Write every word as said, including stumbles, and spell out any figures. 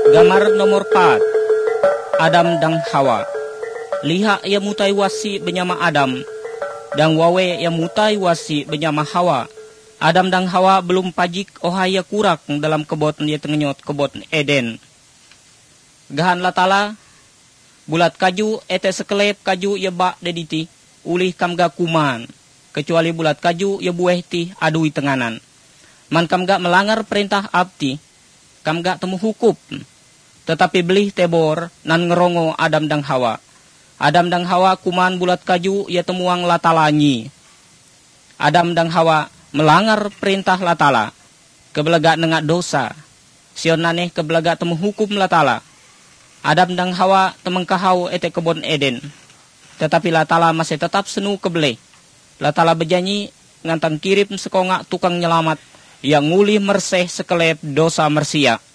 Gambar nomor empat. Adam dan Hawa. Lihat ia mutai wasi benyama Adam, dan wawe ia mutai wasi benyama Hawa. Adam dan Hawa belum pajik ohaya kurak dalam kebot dia tengenyot kebot Eden. Gahan latala, bulat kaju ete sekelep kaju ia bak dediti, ulih kamga kuman, kecuali bulat kaju ia bueh ti adui tenganan. Man kamga melanggar perintah abti, kamga temu hukup. Tetapi belih tebor nan ngerongo Adam dan Hawa. Adam dan Hawa kuman bulat kaju ia temuang latalanyi. Adam dan Hawa melanggar perintah latala, kebelega nengak dosa. Sion naneh kebelega temu hukum latala. Adam dan Hawa temengkahau ete kebon Eden. Tetapi latala masih tetap senu kebele. Latala berjanji ngantang kirim sekongak tukang nyelamat yang ngulih merseh sekelep dosa mersia.